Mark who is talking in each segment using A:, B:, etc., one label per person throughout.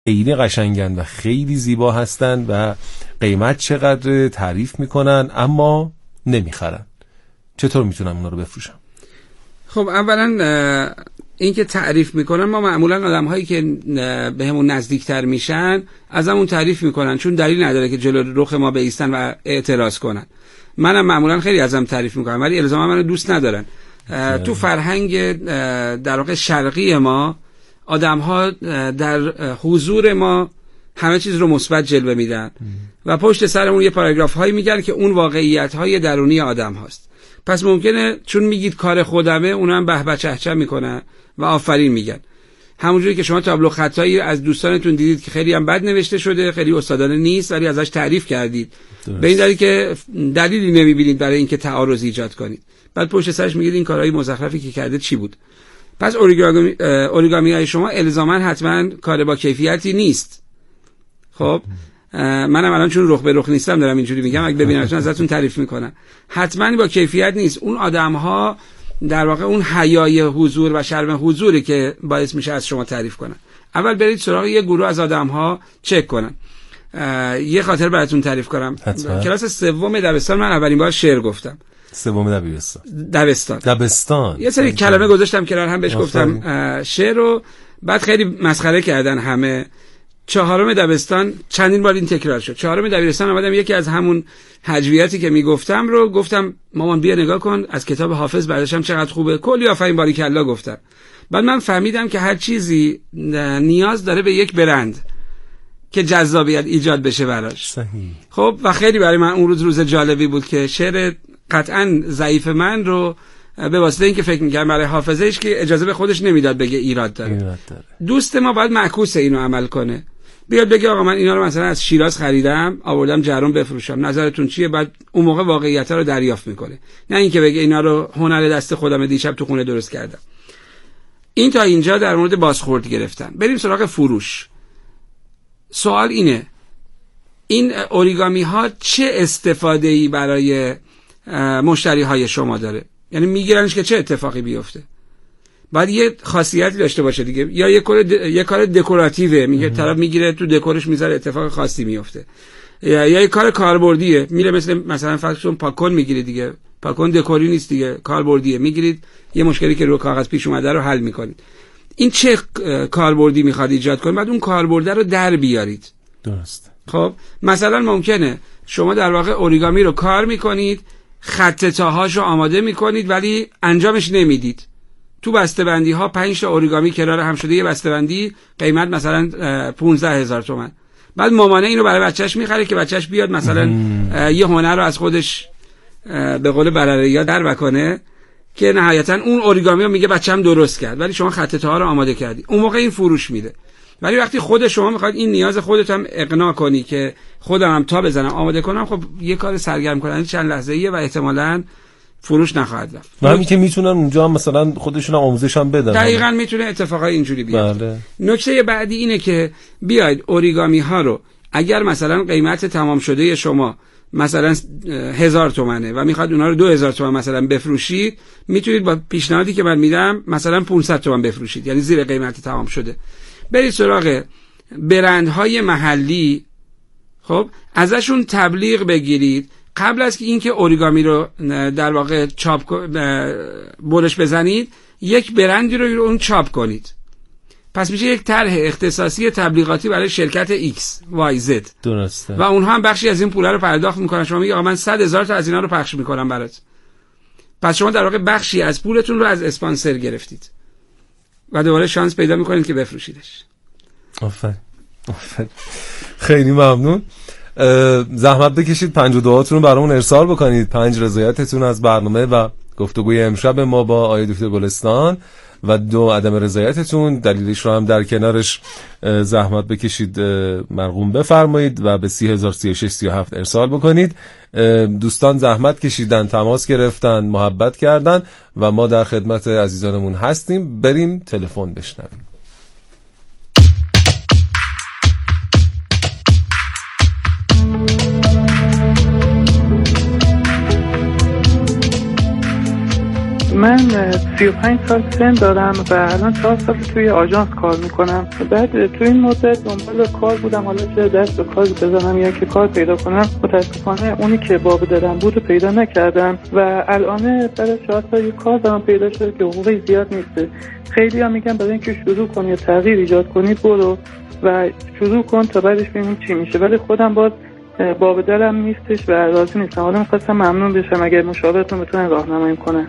A: خیلی قشنگن و خیلی زیبا هستن و قیمت چقدر تعریف میکنن اما نمیخرن. چطور میتونم اونا رو بفروشم؟
B: خب اولا این که تعریف میکنن، ما معمولا آدم هایی که به همون نزدیکتر میشن از همون تعریف میکنن، چون دلیل نداره که جلو رخ ما بایستن و اعتراض کنن. منم معمولا خیلی ازم تعریف میکنم ولی الزاما منو دوست ندارن. تو فرهنگ در واقع شرقی ما آدم ها در حضور ما همه چیز رو مثبت جلوه میدن و پشت سرمون یه پاراگراف هایی میگن که اون واقعیت های درونی آدم هاست. پس ممکنه چون میگید کار خودمه اونا هم به به چهچه میکنن و آفرین میگن. همونجوری که شما تابلو خطایی از دوستانتون دیدید که خیلی هم بد نوشته شده، خیلی استادانه نیست ولی ازش تعریف کردید، به این دلیل که دلیلی نمیبینید برای اینکه تعارض ایجاد کنید. بعد پشت سرش میگید این کارهای مزخرفی که کرده چی بود. پس اوریگامی های شما الزاما حتما کار با کیفیتی نیست. خب منم الان چون رخ به رخ نیستم دارم اینجوری میگم، اگه ببینمتون ازتون تعریف میکنم. حتما با کیفیت نیست. اون آدم ها در واقع اون حیای حضور و شرم حضوری که باعث میشه از شما تعریف کنن. اول برید سراغ یه گروه از آدم ها چک کنن. یه خاطر براتون تعریف کنم. کلاس سوم دبستان من اولین بار شعر گفتم.
A: سوم دبستان.
B: یه سری کلمه گذاشتم کنار هم بهش گفتم شعر رو، بعد خیلی مسخره کردن همه. چهارم دبستان چندین بار این تکرار شد. چهارم دبیرستان اومدم یکی از همون هجویاتی که میگفتم رو گفتم مامان بیا نگاه کن از کتاب حافظ برداشتم چقدر خوبه، کلی آفرین باریکالله گفتم. بعد من فهمیدم که هر چیزی نیاز داره به یک برند که جذابیت ایجاد بشه براش.
A: صحیح.
B: خب و خیلی برای من اون روز جالبی بود که شعر قطعاً ضعیف من رو به واسطه اینکه فکر می‌کردم برای حافظه‌اش که اجازه به خودش نمیداد بگه ایراد داره. دوست ما باید معکوس اینو عمل کنه. بیاد بگه آقا من اینا رو مثلا از شیراز خریدم آوردم جرم بفروشم، نظرتون چیه؟ بعد اون موقع واقعیت رو دریافت میکنه، نه اینکه بگه اینا رو هنر دست خودم دیشب تو خونه درست کردم. این تا اینجا در مورد بازخورد گرفتن. بریم سراغ فروش. سوال اینه این اوریگامی ها چه استفاده‌ای برای مشتری های شما داره؟ یعنی میگیرنش که چه اتفاقی بیفته؟ باید یه خاصیتی داشته باشه دیگه. یا یه کار دکوراتیوه، میگه طرف میگیره تو دکورش میذاره اتفاق خاصی میفته، یا یه کار کاربردیه، میره مثلا فرض پاکن میگیره دیگه، پاکن دکوری نیست دیگه، کاربردیه، میگیرید یه مشکلی که رو کاغذ پیش اومده رو حل میکنید. این چه کاربردی میخواد ایجاد کنه؟ بعد اون کاربرده رو در بیارید.
A: درست.
B: خب مثلا ممکنه شما در واقع اوریگامی رو کار میکنید، خط تاهاشو آماده میکنید ولی انجامش نمیدید. تو بسته‌بندی ها 5 تا اوریگامی کنار هم شده، یه بسته‌بندی قیمت مثلا 15,000 تومان. بعد مامانه اینو برای بچهش میخره که بچهش بیاد مثلا یه هنر رو از خودش به قول برره‌ها در بکنه که نهایتا اون اوریگامی رو میگه بچه‌م درست کرد ولی شما خط تاها رو آماده کردی. اون موقع این فروش میده. ولی وقتی خود شما میخواد این نیاز خودت هم اقناع کنی که خودم هم تا بزنم آماده کنم، خب یه کار سرگرم کننده چند لحظه‌ایه و احتمالاً فروش نخواهد رفت.
A: و همین که میتونن اونجا هم مثلا خودشون هم آموزش هم بدن.
B: دقیقاً میتونه اتفاقای اینجوری بیاد.
A: بله.
B: نکته بعدی اینه که بیاید اوریگامی ها رو اگر مثلا قیمت تمام شده شما مثلا 1000 تومنه و میخواد اونها رو 2000 تومن مثلا بفروشید، میتونید با پیشنهادی که من میدم مثلا 500 تومن بفروشید، یعنی زیر قیمت تمام شده. برید سراغ برندهای محلی، خب ازشون تبلیغ بگیرید قبل از که اینکه اوریگامی رو در واقع برش بزنید، یک برندی رو اون چاپ کنید. پس میشه یک طرح اختصاصی تبلیغاتی برای شرکت X Y Z.
A: درسته.
B: و اونها هم بخشی از این پولا رو پرداخت میکنن. شما میگی آقا من 100,000 تا از اینا رو پخش میکنم برات. پس شما در واقع بخشی از پولتون رو از اسپانسر گرفتید و دوباره شانس پیدا میکنید که بفروشیدش.
A: آفرین. خیلی ممنون. زحمت بکشید 52 رو برامون ارسال بکنید، 5 رضایتتون از برنامه و گفتگوی امشب ما با آقای دکتر گلستان و 2 عدم رضایتتون، دلیلش رو هم در کنارش زحمت بکشید مرقوم بفرمایید و به 30,03637 ارسال بکنید. دوستان زحمت کشیدن، تماس گرفتن، محبت کردن و ما در خدمت عزیزانمون هستیم. بریم تلفن بشنویم.
C: من 35 سال سن دارم و الان 4 سال توی آژانس کار میکنم. بعد توی این مدت دنبال کار بودم، حالا چه دست به کار بزنم یا که کار پیدا کنم. متاسفانه اونی که باب دارم بود پیدا نکردم و الان برای 4 سال کار دارم پیدا شده که حقوقی زیاد نیست. خیلی ها میگن برای اینکه شروع کنی یا تغییر ایجاد کنی برو و شروع کن تا بعدش ببینیم چی میشه، ولی خودم باز باب دلم نیستش و راضی نیستم. حالا می‌خواستم ممنون بشم اگر مشاورتون بتونن راهنمایی کنن.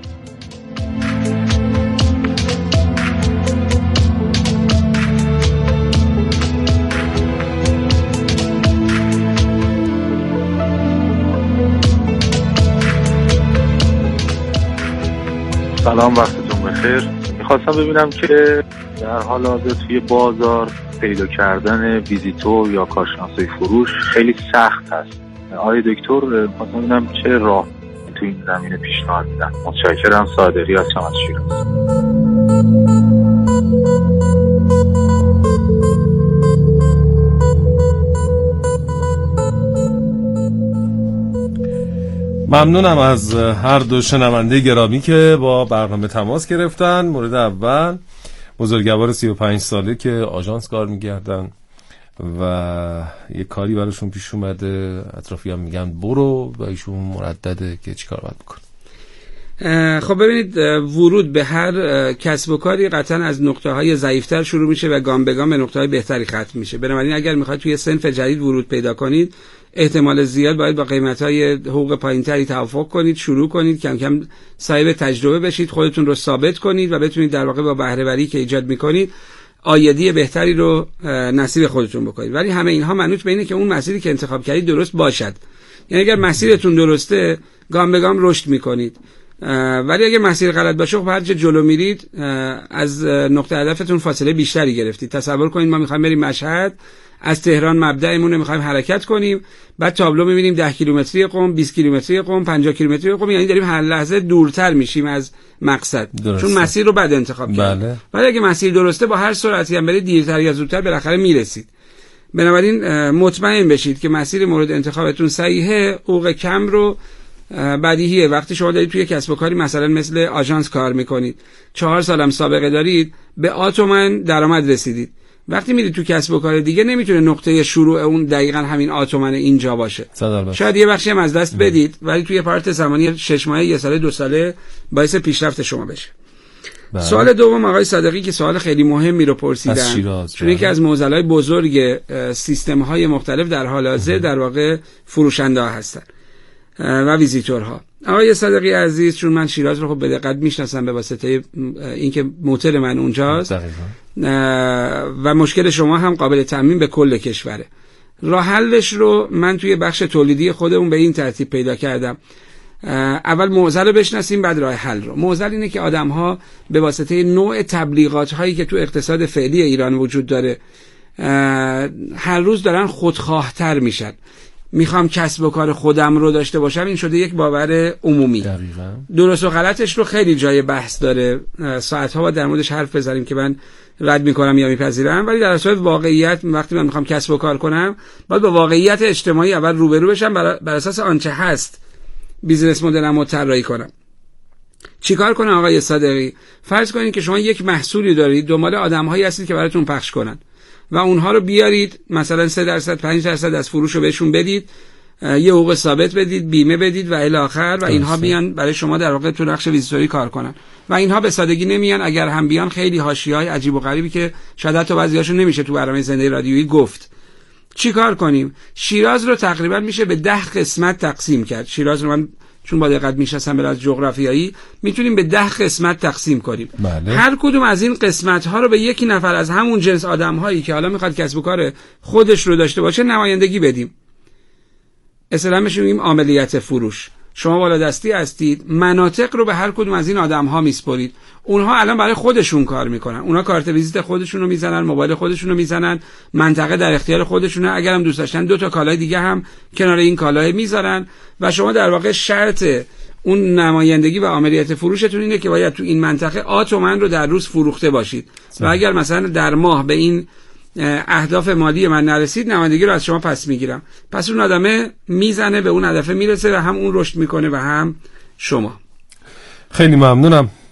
D: سلام، وقتتون بخیر. میخواستم ببینم که در حال حاضر توی بازار پیدا کردن ویزیتور یا کارشناسای فروش خیلی سخت هست. آقای دکتر، میخواستم ببینم چه راه تو این زمینه پیشنهاد میدن. متشکرم. صادقی هستم از شیراز.
A: ممنونم از هر دو شنونده گرامی که با برنامه تماس گرفتن. مورد اول بزرگوار 35 ساله که آژانس کار میگردن و یه کاری براشون پیش اومده، اطرافیان میگن برو و ایشون مردده که چی کار باید بکن.
B: خب ببینید، ورود به هر کسب و کاری قطعا از نقطه‌های ضعیف‌تر شروع میشه و گام به گام به نقطه‌های بهتری ختم میشه. بنابراین اگر میخواید توی صنف جدید ورود پیدا کنید، احتمال زیاد باید با قیمت‌های حقوق پایین‌تری توافق کنید، شروع کنید، کم کم صاحب تجربه بشید، خودتون رو ثابت کنید و بتونید در واقع با بهره‌وری که ایجاد می‌کنید آیدی بهتری رو نصیب خودتون بکنید. ولی همه اینها منوط به اینه که اون مسیری که انتخاب کردید درست باشد. یعنی اگر مسیرتون درسته، گام به گام رشد می‌کنید. ولی اگه مسیر غلط باشه، خب هر جا جلو میرید از نقطه هدفتون فاصله بیشتری گرفتید. تصور کنید ما می‌خوایم بریم مشهد، از تهران مبدأمون می‌خوایم حرکت کنیم، بعد تابلو می‌بینیم 10 کیلومتری قم، 20 کیلومتری قم، 50 کیلومتری قم، یعنی داریم هر لحظه دورتر میشیم از مقصد. درسته. چون مسیر رو بد انتخاب کردیم. ولی اگه مسیر درسته، با هر سرعتی هم برید دیرتر یا زودتر بالاخره میرسید. بنابراین مطمئن بشید که مسیر مورد انتخابتون صحیحه. حقوق کم رو بدیهیه. وقتی شما دارید توی کسب و کاری مثلا مثل آژانس کار میکنید، 4 سال هم سابقه دارید، به آتومن درآمد رسیدید. وقتی میرید تو کسب و کار دیگه، نمیتونه نقطه شروع اون دقیقاً همین آتومن اینجا باشه. شاید یه بخشی هم از دست بدید، ولی توی پارت زمانی 6 ماهه، 1 ساله، 2 ساله باعث پیشرفت شما بشه. سوال دوم آقای صادقی که سوال خیلی مهمی رو پرسیدن، چون یکی از معضلات بزرگ سیستم‌های مختلف در حال حاضر در واقع فروشنده هستن و ویزیتورها. آقای صادقی عزیز، چون من شیراز رو خب به دقت میشناسم به واسطه اینکه موتور من اونجاست و مشکل شما هم قابل تعمیم به کل کشوره. راه حلش رو من توی بخش تولیدی خودمون به این ترتیب پیدا کردم. اول معضل رو بشناسیم، بعد راه حل رو. معضل اینه که آدم‌ها به واسطه نوع تبلیغات هایی که تو اقتصاد فعلی ایران وجود داره، هر روز دارن خودخواه‌تر میشن. میخوام کسب و کار خودم رو داشته باشم، این شده یک باور عمومی. دقیقاً. درست و غلطش رو خیلی جای بحث داره، ساعت‌ها باید در موردش حرف بزنیم که من رد میکنم یا میپذیرم. ولی در اصل واقعیت، وقتی من میخوام کسب و کار کنم، باید با واقعیت اجتماعی اول روبرو بشم، بر اساس آنچه هست بیزنس مدلم رو طراحی کنم. چیکار کنم آقای صادقی؟ فرض کنید که شما یک محصولی دارید، دنبال آدم‌هایی هستید که براتون پخش کنن و اونها رو بیارید، مثلا 3%، 5% از فروش رو بهشون بدید، یه حقوق ثابت بدید، بیمه بدید و الی آخر، و اینها بیان برای شما در واقع تو نقش ویزیتوری کار کنن. و اینها به سادگی نمیان. اگر هم بیان، خیلی حاشیه‌های عجیب و غریبی که شاید حتی بعضیاشون نمیشه تو برنامه زنده رادیویی گفت. چی کار کنیم؟ شیراز رو تقریبا میشه به 10 قسمت تقسیم کرد. شیراز رو من چون با دقت میشناسم به لحاظ جغرافیایی، میتونیم به 10 قسمت تقسیم کنیم. بله. هر کدوم از این قسمت ها رو به یکی نفر از همون جنس آدم هایی که حالا میخواد کسب و کار خودش رو داشته باشه نمایندگی بدیم. اصلا میگیم عملیات فروش. شما بالادستی هستید، مناطق رو به هر کدوم از این آدم ها میسپرید. اونها الان برای خودشون کار میکنن. اونها کارت ویزیت خودشون رو میزنن، موبایل خودشون رو میزنن، منطقه در اختیار خودشونه. اگرم دوست داشتن 2 تا کالای دیگه هم کنار این کالای میذارن و شما در واقع شرط اون نمایندگی و عملیات فروشتون اینه که باید تو این منطقه آتومن رو در روز فروخته باشید. و اگر مثلا در ماه به این اهداف مالی من نرسید، نمایندگی رو از شما پس میگیرم. پس اون آدمه میزنه به اون هدف میرسه و هم اون رشد میکنه و هم شما.
A: خیلی ممنونم.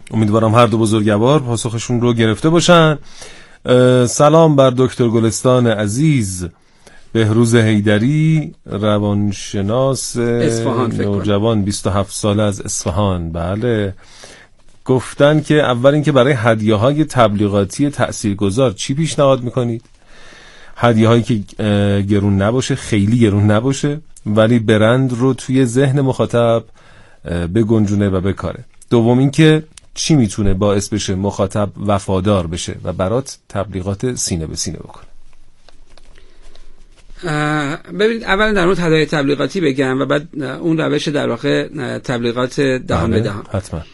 A: امیدوارم هر دو بزرگوار پاسخشون رو گرفته باشن. سلام بر دکتر گلستان عزیز. بهروز حیدری، روانشناس نوجوان 27 ساله از اصفهان. بله، گفتن که اول اینکه برای هدیه‌های تبلیغاتی تاثیرگذار چی پیشنهاد میکنید؟ هدیه‌هایی که گرون نباشه، خیلی گرون نباشه، ولی برند رو توی ذهن مخاطب بگنجونه و بکاره. دوم اینکه چی میتونه باعث بشه مخاطب وفادار بشه و برات تبلیغات سینه به سینه بکنه.
B: ببینید، اول در مورد هدایای تبلیغاتی بگم و بعد اون روش در واقع تبلیغات دهان به دهان.
A: حتما.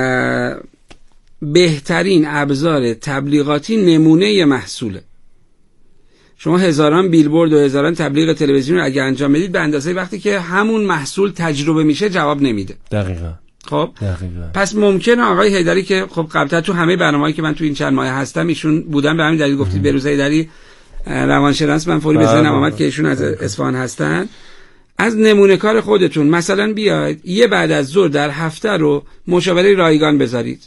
B: بهترین ابزار تبلیغاتی نمونه محصوله. شما هزاران بیلبورد و هزاران تبلیغ تلویزیون رو اگه انجام بدید، به اندازه وقتی که همون محصول تجربه میشه جواب نمیده.
A: دقیقاً.
B: خب پس ممکنه آقای حیدری که خب قبلا تو همه برنامه‌ای که من تو این چند ماه هستم ایشون بودن، به همین دلیل گفتید بهروز حیدری روانشناس، من فوری به ذهنم اومد که ایشون از اصفهان هستن. از نمونه کار خودتون مثلا بیاید یه بعد از ظهر در هفته رو مشاوره رایگان بذارید.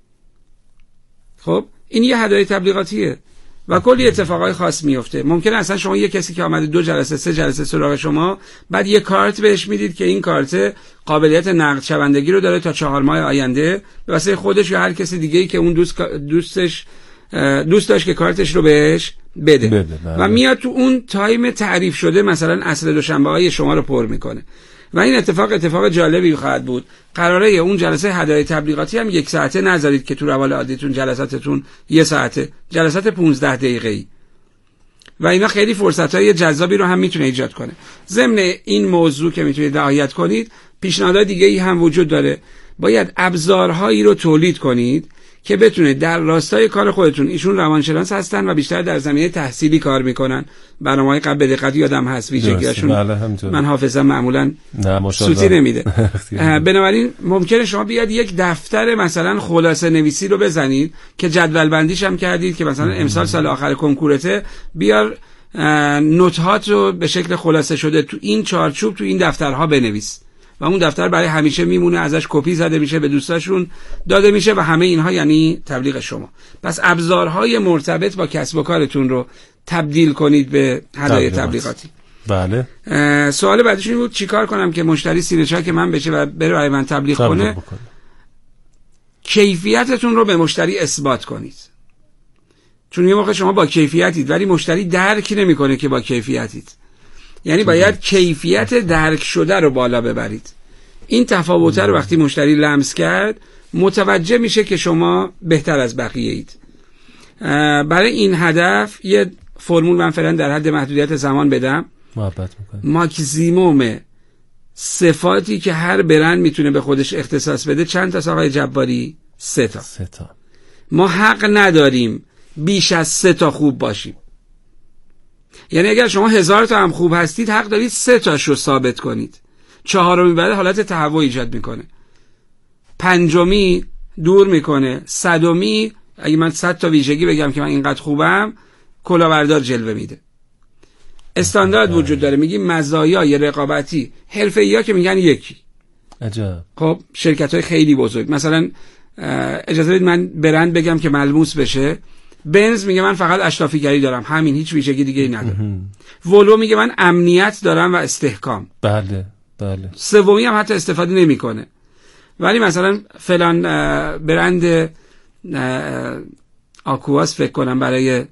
B: خب این یه هدایای تبلیغاتیه و کلی اتفاقای خاص میفته. ممکنه اصلا شما یه کسی که آمده 2 جلسه 3 جلسه سراغ شما، بعد یه کارت بهش میدید که این کارت قابلیت نقد شوندگی رو داره تا 4 ماه آینده، به واسه خودش یا هر کسی دیگه‌ای که اون دوست داشت که کارتش رو بهش بده. و میاد تو اون تایم تعریف شده مثلا عصر دوشنبه‌های شما رو پر میکنه و این اتفاق جالبی خواهد بود. قراره اون جلسه هدایای تبلیغاتی هم 1 ساعته نذارید که تو روال عادیتون جلساتتون 1 ساعته، جلسات 15 دقیقه‌ای و اینا خیلی فرصت‌های جذابی رو هم میتونه ایجاد کنه. ضمن این موضوع که میتونید رعایت کنید، پیشنهادات دیگه‌ای هم وجود داره. باید ابزارهایی رو تولید کنید که بتونه در راستای کار خودتون، ایشون روانشناس هستن و بیشتر در زمینه تحصیلی کار میکنن، برنامه‌های قبل دقت یادم هست ویژگیاشون، من حافظم معمولا سوتی نمیده. بنابراین ممکنه شما بیاد یک دفتر مثلا خلاصه نویسی رو بزنید که جدول بندیش هم کردید که مثلا امسال سال آخر کنکورته، بیار نوت‌هات رو به شکل خلاصه شده تو این چارچوب تو این دفترها بنویس و اون دفتر برای همیشه میمونه، ازش کپی زده میشه، به دوستاشون داده میشه و همه اینها یعنی تبلیغ شما. پس ابزارهای مرتبط با کسب و کارتون رو تبدیل کنید به هدایای تبلیغاتی.
A: بله.
B: سوال بعدش این بود چیکار کنم که مشتری سینه چاک من بشه و بره برای من تبلیغ کنه؟ کیفیتتون رو به مشتری اثبات کنید. چون یه موقع شما با کیفیتید ولی مشتری درک نمیکنه که با کیفیتید. یعنی باید کیفیت درک شده رو بالا ببرید. این تفاوت رو وقتی مشتری لمس کرد، متوجه میشه که شما بهتر از بقیه اید. برای این هدف یه فرمول من فعلا در حد محدودیت زمان بدم.
A: محبت میکنم.
B: ماکسیموم صفاتی که هر برند میتونه به خودش اختصاص بده چند تا آقای جباری؟ 3 تا. ما حق نداریم بیش از 3 تا خوب باشیم. یعنی اگر شما 1000 تا هم خوب هستید، حق دارید 3 تاش رو ثابت کنید. 4می بعد حالت تهوع ایجاد میکنه، 5می دور میکنه، 100می اگه من 100 تا ویژگی بگم که من اینقدر خوبم، کلاهبردار جلوه میده. استاندارد وجود داره، میگیم مزایای رقابتی. حرفه‌ای‌ها که میگن یکی.
A: عجب.
B: خب شرکت‌های خیلی بزرگ، مثلا اجازه بدید من برند بگم که ملموس بشه. بنز میگه من فقط اشرافیگری دارم، همین، هیچ ویژگی دیگه ای ندارم. ولو میگه من امنیت دارم و استحکام.
A: بله.
B: سومی هم حتی استفاده نمیکنه. ولی مثلا فلان برند آکواس فکر کنم برای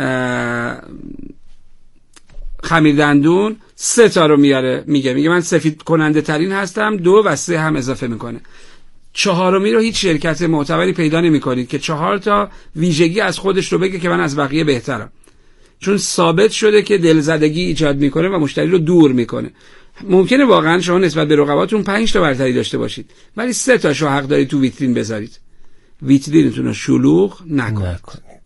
B: خمیر دندون 3 تا رو میاره، میگه من سفید کننده ترین هستم، 2 و 3 هم اضافه میکنه. 4می رو هیچ شرکت معتبری پیدا نمی‌کنید که 4 تا ویژگی از خودش رو بگه که من از بقیه بهترم، چون ثابت شده که دلزدگی ایجاد میکنه و مشتری رو دور میکنه. ممکنه واقعا شما نسبت به رقباتون 5 تا برتری داشته باشید ولی 3 تاشو حق دارید تو ویترین بذارید. ویترینتون رو شلوغ نکنید.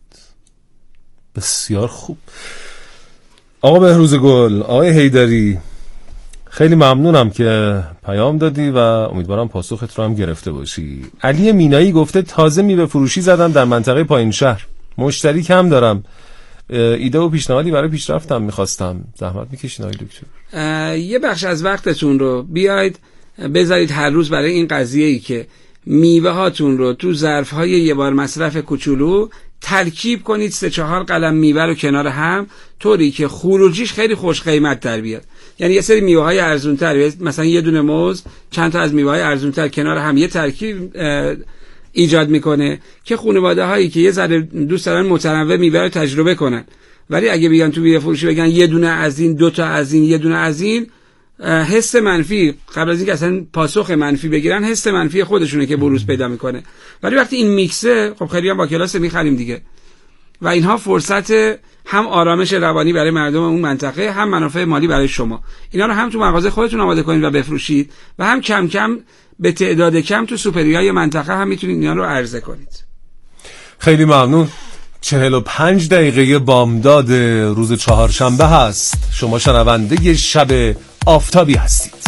A: بسیار خوب. آقا بهروز گل، آقای حیدری، خیلی ممنونم که پیام دادی و امیدوارم پاسخت رو هم گرفته باشی. علی مینایی گفته تازه میوه فروشی زدم در منطقه پایین شهر، مشتری کم دارم، ایده و پیشنهادی برای پیشرفتم میخواستم. زحمت میکشین آقای دکتر؟
B: یه بخش از وقتتون رو بیاید بذارید هر روز برای این قضیه‌ای که میوه هاتون رو تو ظرف های یه بار مصرف کوچولو ترکیب کنید، 3-4 قلم میوه رو کنار هم، طوری که خروجیش خیلی خوش قیمت در بیاد. یعنی یه سری میوه های ارزون تر، مثلا یه دونه موز چند تا از میوه های ارزون تر کنار هم یه ترکیب ایجاد میکنه که خانواده هایی که یه ذره دوست دارن متنوع میوه رو تجربه کنن، ولی اگه بیان تو میوه فروشی بگن یه دونه از این، 2 تا از این، یه دونه از این، حس منفی قبل از اینکه اصلا پاسخ منفی بگیرن، حس منفی خودشونه که بروز پیدا میکنه. ولی وقتی این میکسه، خب خیلی هم با کلاس میخریم دیگه، و اینها فرصت هم آرامش روانی برای مردم اون منطقه، هم منافع مالی برای شما. اینا رو هم تو مغازه خودتون آماده کنید و بفروشید، و هم کم کم به تعداد کم تو سوپریای منطقه هم میتونید اینا رو عرضه کنید.
A: خیلی ممنون. 45 دقیقه بامداد روز چهارشنبه هست. شما شنونده شب آفتابی هستید.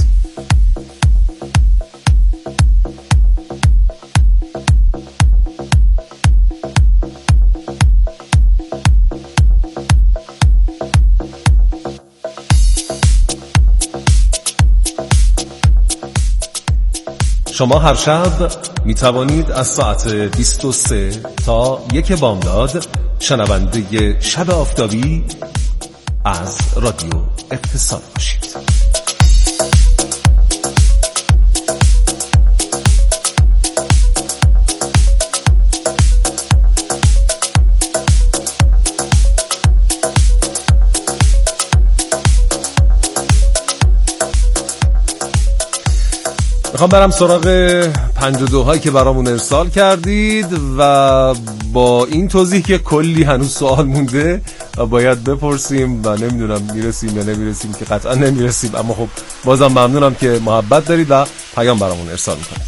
A: شما هر شب می توانید از ساعت 23 تا 1 بامداد شنونده شب آفتابی از رادیو اقتصاد باشید. میخوام برم سراغ 52 هایی که برامون ارسال کردید و با این توضیح که کلی هنوز سوال مونده و باید بپرسیم و نمیدونم میرسیم یا نمیرسیم، که قطعا نمیرسیم، اما خب بازم ممنونم که محبت دارید و پیام برامون ارسال میکنید.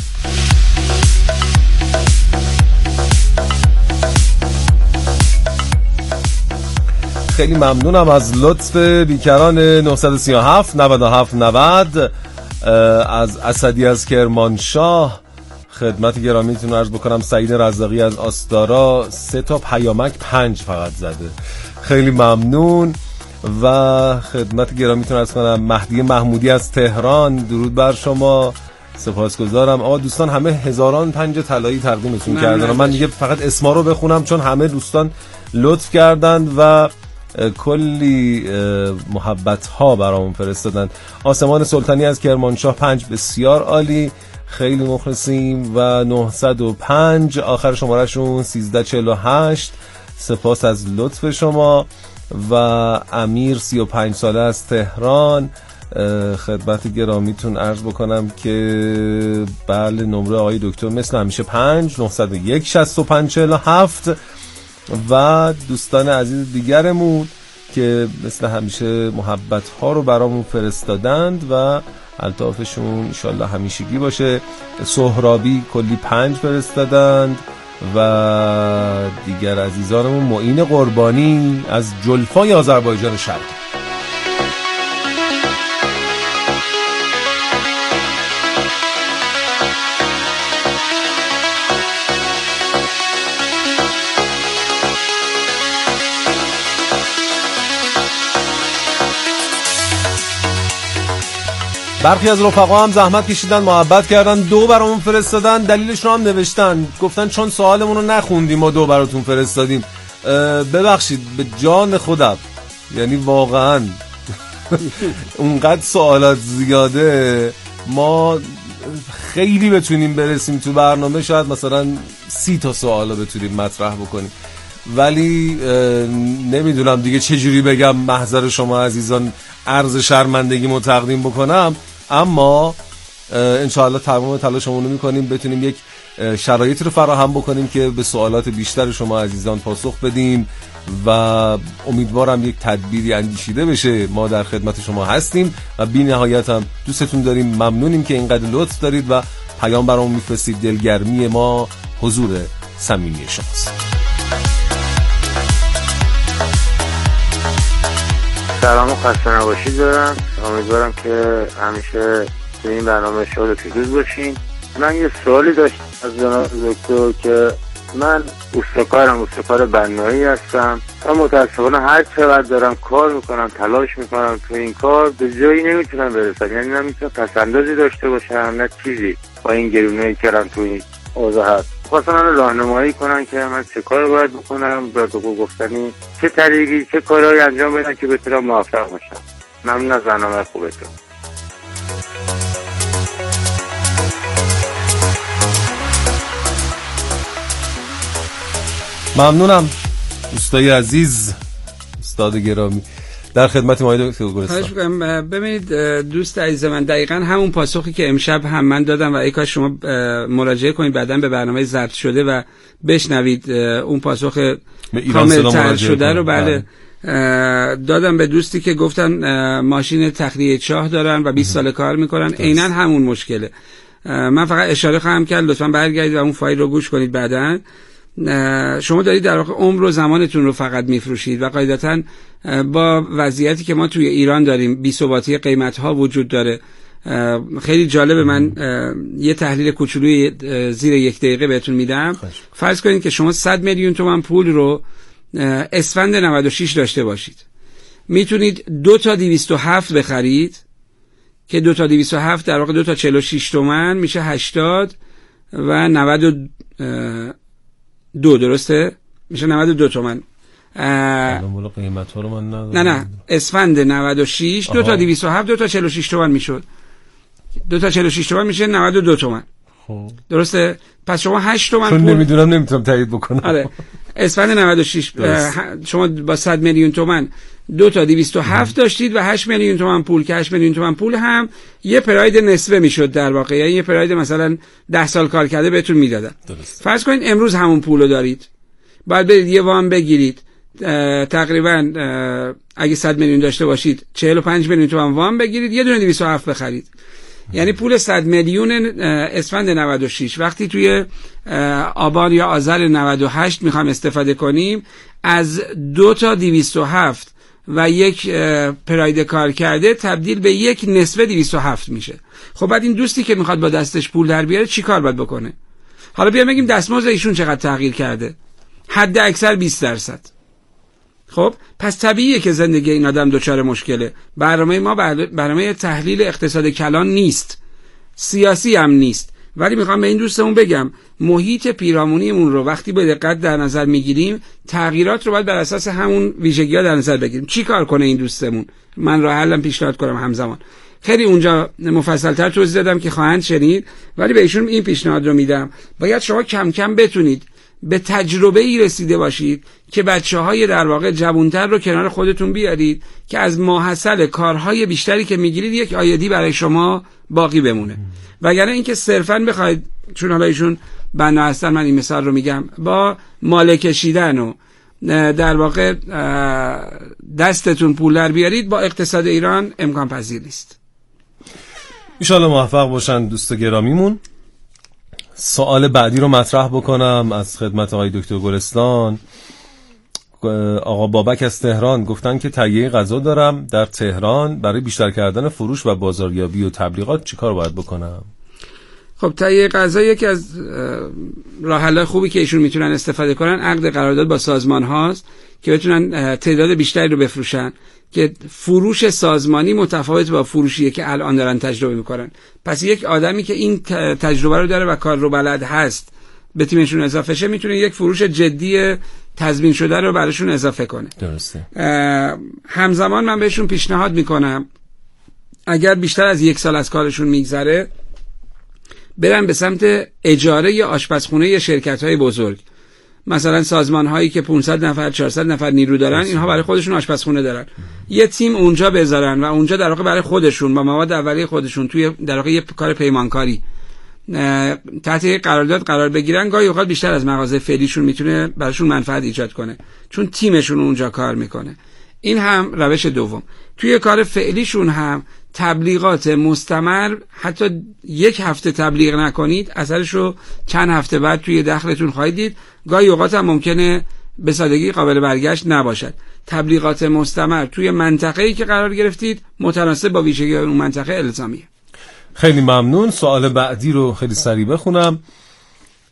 A: خیلی ممنونم از لطف بیکران 937 97 90 از اسدی از کرمانشاه. خدمت گرامیتون عرض بکنم سعید رزاقی از آستارا 3 تا پیامک 5 فقط زده. خیلی ممنون. و خدمت گرامیتون عرض کنم مهدی محمودی از تهران، درود بر شما، سپاسگزارم. آقا دوستان همه هزاران پنج طلایی تقدیمتون کردن. من دیگه فقط اسما رو بخونم چون همه دوستان لطف کردند و کلی محبت ها برامون فرستادن. آسمان سلطانی از کرمانشاه 5 بسیار عالی، خیلی مخلصیم. و 905 آخر شماره شون 1348 سپاس از لطف شما. و امیر 35 ساله از تهران، خدمت گرامیتون عرض بکنم که بله نمره آقای دکتر مثل همیشه 5 901 65 47 و دوستان عزیز دیگرمون که مثل همیشه محبت ها رو برامون فرستادند و الطافشون انشالله همیشگی باشه. سهرابی کلی 5 فرستادند و دیگر عزیزانمون معین قربانی از جلفای آذربایجان شرقی. برخی از رفقا هم زحمت کشیدن، محبت کردن، 2 برامون فرستادن، دلیلش رو هم نوشتن، گفتن چون سوالمون رو نخوندیم ما 2 براتون فرستادیم. ببخشید به جان خودم، یعنی واقعا اونقدر سوالات زیاده، ما خیلی بتونیم برسیم تو برنامه، شاید مثلا 30 تا سوال رو بتونیم مطرح بکنیم، ولی نمیدونم دیگه چجوری بگم محضر شما عزیزان عرض شرمندگیمو تقدیم بکنم. اما انشاءالله تمام تلاشمون رو میکنیم بتونیم یک شرایطی رو فراهم بکنیم که به سوالات بیشتر شما عزیزان پاسخ بدیم و امیدوارم یک تدبیری اندیشیده بشه. ما در خدمت شما هستیم و بی نهایت هم دوستتون داریم. ممنونیم که اینقدر لطف دارید و پیام برامون میفرستید. دلگرمی ما حضور صمیمی شماست.
E: سلام و خسته نباشید دارم. امیدوارم که همیشه تو این برنامه شاد و پیروز باشین. من یه سوالی داشتم از جناب دکتر که من استکار بنایی هستم و متاسفانه هر چقدر دارم کار میکنم، تلاش میکنم تو این کار، به جایی نمیتونم برسم. یعنی نمیتونم پسندازی داشته باشم نه چیزی. با این گرونایی که الان تو این اوضاع هست. خواستم من راهنمایی کنن که من چه کار باید بکنم، به تو گفتنی چه طریقی چه کارهایی انجام بدم که بتونم موفق باشم. ممنون از برنامه خوبتون.
A: ممنونم دوستای عزیز، استاد گرامی، در خدمت ما دکتر گلستان.
B: ببینید دوست عزیز من، دقیقاً همون پاسخی که امشب هم من دادم و ای کاش شما مراجعه کنید بعداً به برنامه ضبط شده و بشنوید اون پاسخ کامل‌تر شده رو بله دادم به دوستی که گفتن ماشین تخلیه چاه دارن و 20 سال کار میکنن. عیناً همون مشکله. من فقط اشاره خواهم کرد لطفاً برگردید و اون فایل رو گوش کنید بعداً. شما دارید در واقع عمر و زمانتون رو فقط میفروشید و قاعدتاً با وضعیتی که ما توی ایران داریم، بی‌ثباتی قیمت‌ها وجود داره. خیلی جالبه، من یه تحلیل کوچولوی زیر 1 دقیقه بهتون میدم. فرض کنید که شما 100 میلیون تومان پول رو اسفند 96 داشته باشید. میتونید 2 تا 207 بخرید که 2 تا 207 در واقع 2 تا 46 تومان میشه 80 و 92 درسته؟ میشه 92 تومان.
A: الان قیمت ها رو من ندارم.
B: نه اسفند 96 2 تا 207 2 تا 46 تومان میشد. 2 تا 46 تومان میشه 92 تومان.
A: خب
B: درسته؟ پس شما 8 تومان
A: پول نمیدونم، نمیتونم تایید بکنم.
B: آره اسفند 96 شما با 100 میلیون تومان 2 تا 207 داشتید و 8 میلیون تومان پول که 8 میلیون تومان پول هم یه پراید نصفه میشد در واقع، یعنی یه پراید مثلا 10 سال کار کرده بهتون میدادن. فرض کنید امروز همون پولو دارید، بعد برید یه وام بگیرید، تقریبا اگه 100 میلیون داشته باشید 45 میلیون تومان وام بگیرید، یه دونه 207 بخرید. یعنی پول 100 میلیون اسفند 96 وقتی توی آبان یا آذر 98 میخوام استفاده کنیم، از 2 تا 207 و یک پراید کار کرده تبدیل به یک نصف 207 میشه. خب بعد این دوستی که میخواد با دستش پول در بیاره چی کار باید بکنه؟ حالا بیایم بگیم دستمزد ایشون چقدر تغییر کرده، حد اکثر 20%. خب پس طبیعیه که زندگی این آدم دچار مشکله. برنامه ما برنامه تحلیل اقتصاد کلان نیست، سیاسی هم نیست، ولی میخوام به این دوستمون بگم محیط پیرامونیمون رو وقتی با دقت در نظر میگیریم، تغییرات رو باید بر اساس همون ویژگی‌ها در نظر بگیریم. چی کار کنه این دوستمون؟ من راه حلم پیشنهاد کنم همزمان. خیلی اونجا مفصل‌تر توضیح دادم که خواهند شنید، ولی به ایشون این پیشنهاد رو میدم. باید شما کم کم بتونید به تجربه‌ای رسیده باشید که بچه‌های در واقع جوان‌تر رو کنار خودتون بیارید که از ماحصل کارهای بیشتری که میگیرید یک آیدی برای شما باقی بمونه. وگرنه اینکه صرفاً بخواید، چون حالا ایشون بنا هستن من این مثال رو میگم، با مال کشیدن و در واقع دستتون پول در بیارید، با اقتصاد ایران امکان پذیر نیست.
A: ان شاءالله موفق باشن دوست گرامیمون. سوال بعدی رو مطرح بکنم از خدمت آقای دکتر گلستان. آقا بابک از تهران گفتن که تهیه غذا دارم در تهران، برای بیشتر کردن فروش و بازاریابی و تبلیغات چیکار باید بکنم؟
B: خب تهیه غذا یکی از راه حل‌های خوبی که ایشون میتونن استفاده کنن عقد قرارداد با سازمان هاست که بتونن تعداد بیشتری رو بفروشن، که فروش سازمانی متفاوت با فروشیه که الان دارن تجربه میکنن. پس یک آدمی که این تجربه رو داره و کار رو بلد هست به تیمشون اضافه شه، میتونه یک فروش جدی تضمین شده رو براشون اضافه کنه.
A: درسته.
B: همزمان من بهشون پیشنهاد میکنم اگر بیشتر از 1 سال از کارشون میگذره، برن به سمت اجاره یا آشپزخونه یا شرکت‌های بزرگ، مثلا سازمان هایی که 500 نفر 400 نفر نیرو دارن، اینها برای خودشون آشپزخونه دارن، یه تیم اونجا بذارن و اونجا در واقع برای خودشون با مواد اولیه خودشون توی در واقع یه کار پیمانکاری تحت قرارداد قرار بگیرن. گاهی اوقات بیشتر از مغازه فعلیشون میتونه براشون منفعت ایجاد کنه، چون تیمشون اونجا کار میکنه. این هم روش دوم. توی کار فعلیشون هم تبلیغات مستمر، حتی 1 هفته تبلیغ نکنید اثرشو چند هفته بعد توی دخلتون خواهید دید. گاهی اوقات هم ممکنه به سادگی قابل برگشت نباشد. تبلیغات مستمر توی منطقه‌ای که قرار گرفتید متناسب با ویژگی اون منطقه الزامیه.
A: خیلی ممنون. سوال بعدی رو خیلی سریع بخونم.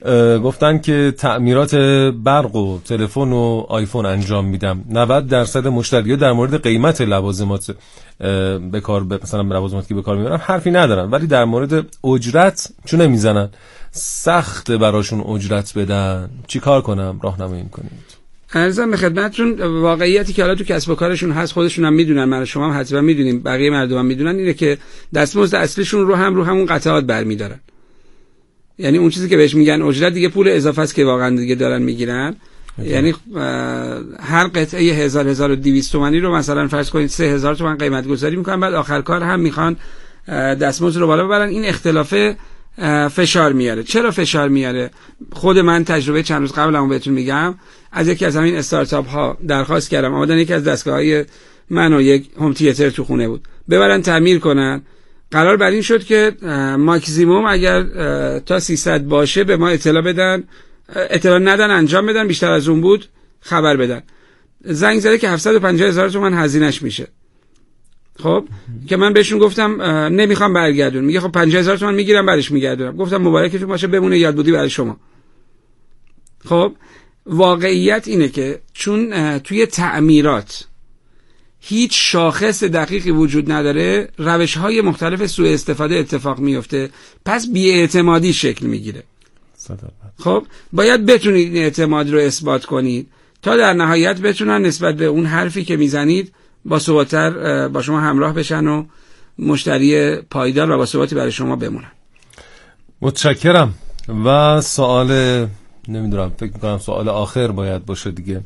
A: گفتن که تعمیرات برق و تلفن و آیفون انجام میدم. 90% مشتری‌ها در مورد قیمت لوازمات مثلا لوازماتی که به کار میبرن حرفی ندارن، ولی در مورد اجرت چون نمیزنن. سخت براشون اجرت بدن، چی کار کنم؟ راهنمایی کنید.
B: عرضم به خدمتتون واقعیتی که حالا تو کسب و کارشون هست، خودشون هم میدونن، من شما هم حتما میدونیم، بقیه مردم هم میدونن، اینه که دستمزد اصلیشون رو همون قطعات برمیدارن. یعنی اون چیزی که بهش میگن اجرت دیگه پول اضافه است که واقعا دیگه دارن میگیرن. یعنی هر قطعه 1200 تومانی رو مثلا فرض کنید 3000 تومان قیمت گذاری میکنن، بعد آخر کار هم میخوان دستمزد رو بالا ببرن. این اختلاف فشار میاره. چرا فشار میاره؟ خود من تجربه چند روز قبلمو بهتون میگم. از یکی از همین استارتاپ ها درخواست کردم اومدن یکی از دستگاه‌های من و یک هوم تیاتر تو خونه بود ببرن تعمیر کنن. قرار بر این شد که ماکسیموم اگر تا 300 باشه به ما اطلاع بدن، اطلاع ندن انجام بدن، بیشتر از اون بود خبر بدن. زنگ زده که 750,000 تومان هزینه‌اش میشه. خب که من بهشون گفتم نمیخوام برگردون. میگه خب 50,000 تومان میگیرم برش میگردونم. گفتم مبارکتون باشه، بمونه یاد بودی برای شما. خب واقعیت اینه که چون توی تعمیرات هیچ شاخص دقیقی وجود نداره، روش‌های مختلف سوء استفاده اتفاق میفته، پس بی‌اعتمادی شکل میگیره. خب باید بتونید این اعتماد رو اثبات کنید تا در نهایت بتونن نسبت به اون حرفی که میزنید با ثبات‌تر با شما همراه بشن و مشتری پایدار و با ثباتی برای شما بمونن.
A: متشکرم. و سوال نمیدونم، فکر میکنم سوال آخر باید باشه دیگه.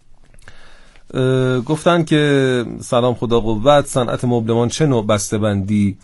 A: گفتن که سلام خدا قوت، صنعت مبلمان چه نوع بسته‌بندی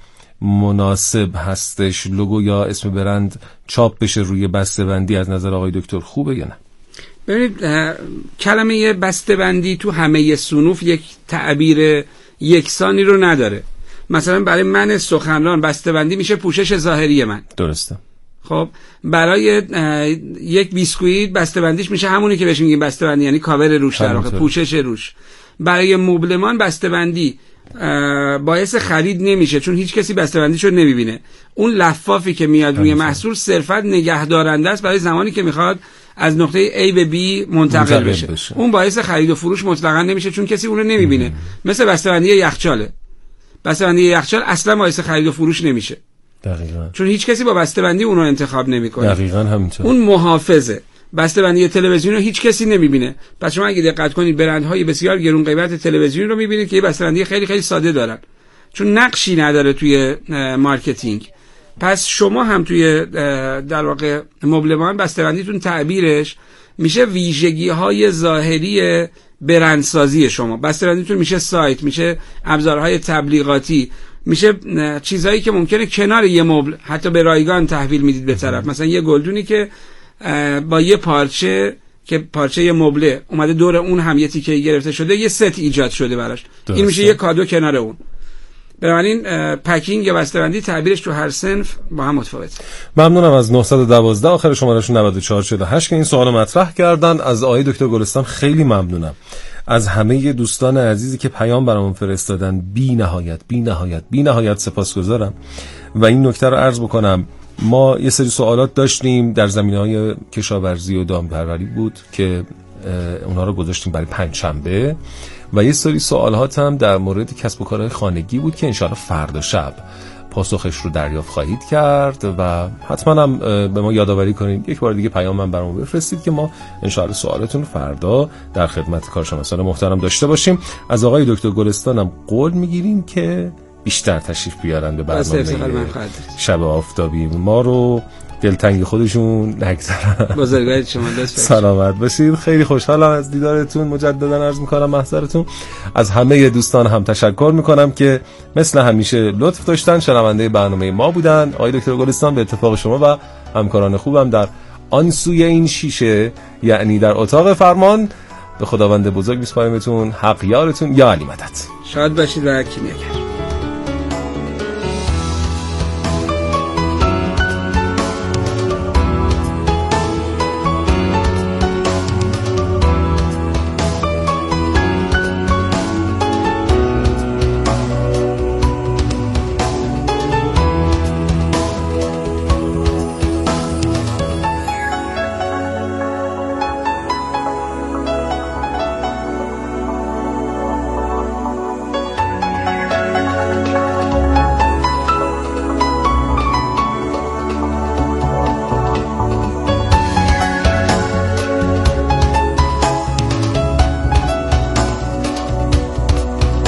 A: مناسب هستش؟ لوگو یا اسم برند چاپ بشه روی بسته‌بندی از نظر آقای دکتر خوبه یا نه؟
B: ببینید کلمه بسته‌بندی تو همه صنوف یک تعبیر یکسانی رو نداره. مثلا برای من سخنران بسته‌بندی میشه پوشش ظاهری من.
A: درسته.
B: خب برای یک بیسکویت بسته‌بندیش میشه همونی که بهش میگیم بسته‌بندی، یعنی کاور روش، در واقع پوشش روش. برای مبلمان بسته‌بندی باعث خرید نمیشه، چون هیچ کسی بسته‌بندیشو نمیبینه. اون لفافی که میاد روی محصول صرفا نگهدارنده است برای زمانی که میخواد از نقطه A به B منتقل بشه. اون باعث خرید و فروش مطلقاً نمیشه، چون کسی اونو نمیبینه. مثل بسته‌بندی یخچاله. بسته‌بندی یخچال اصلا باعث خرید و فروش نمیشه.
A: دقیقاً.
B: چون هیچ کسی با بسته‌بندی اونو انتخاب نمیکنه.
A: دقیقاً همینطور.
B: اون محافظه. بسته‌بندی تلویزیون رو هیچ کسی نمیبینه. پس شما اگه دقت کنید برندهای بسیار گرون قیمت تلویزیون رو میبینید که یه بسته‌بندی خیلی خیلی ساده دارن، چون نقشی نداره توی مارکتینگ. پس شما هم توی در واقع مبلمان بسته‌بندیتون تعبیرش میشه ویژگی‌های ظاهری برندسازی شما. بسته‌بندیتون میشه سایت، میشه ابزارهای تبلیغاتی، میشه چیزایی که ممکنه کنار یه مبل حتی به رایگان تحویل میدید به طرف. مثلا یه گلدونی که با یه پارچه که پارچه یه مبله اومده دور اون هم یه تیکه گرفته شده، یه ست ایجاد شده براش. این میشه یه کادو کنار اون. بنابراین پکینگ یا بسته‌بندی تعبیرش تو هر صنف با هم متفاوته.
A: ممنونم از 912 آخر شمارهشون 9448 که این سوالو مطرح کردن. از آقای دکتر گلستان خیلی ممنونم. از همه دوستان عزیزی که پیام برامون فرستادن بی نهایت سپاسگزارم. و این نکته رو عرض بکنم، ما یه سری سوالات داشتیم در زمینه‌های کشاورزی و دامپروری بود که اونا رو گذاشتیم برای پنجشنبه، و یه سری سوالات هم در مورد کسب و کارهای خانگی بود که انشاءالله فردا شب پاسخش رو دریافت خواهید کرد. و حتما هم به ما یادآوری کنید یک بار دیگه پیام من برامون بفرستید که ما انشاءالله سوالاتون فردا در خدمت کارشناسان محترم داشته باشیم. از آقای دکتر گلستان هم قول میگیریم که بیشتر تشریف بیارن به برنامه شب آفتابی ما رو، دلتنگ خودشون نگذارن.
B: بزرگوارید شما، دست
A: سلامت باشید. خیلی خوشحالم از دیدارتون، مجددا عرض میکنم محضرتون. از همه دوستان هم تشکر میکنم که مثل همیشه لطف داشتن، شنونده برنامه ما بودن. آقای دکتر گلستان به اتفاق شما و همکاران خوبم در آن سوی این شیشه، یعنی در اتاق فرمان، به خداوند بزرگ میسپاریمتون. حق یارتون، یا علی مدد.
B: شاد باشید و کیمیا.